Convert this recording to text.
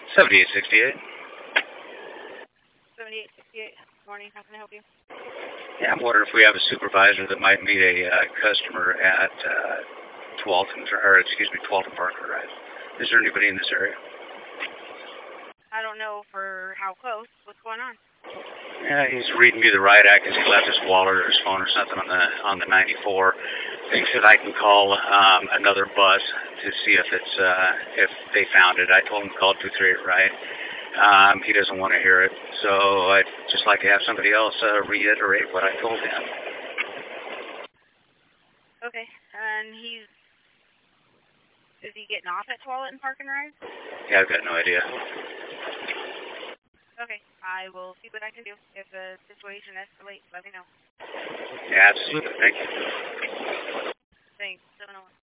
7868. 7868. Morning. How can I help you? Yeah, I'm wondering if we have a supervisor that might meet a customer at 12th Parker Drive. Is there anybody in this area? I don't know for how close. What's going on? Yeah, he's reading me the right act because he left his wallet or his phone or something on the 94. Thinks that I can call another bus to see if if they found it. I told him to call 238 right. He doesn't want to hear it, so I'd just like to have somebody else reiterate what I told him. Okay, and is he getting off at Toilet and Park and Ride? Yeah, I've got no idea. Okay, I will see what I can do. If the situation escalates, let me know. Yeah, absolutely. Thank you. Thanks. 701.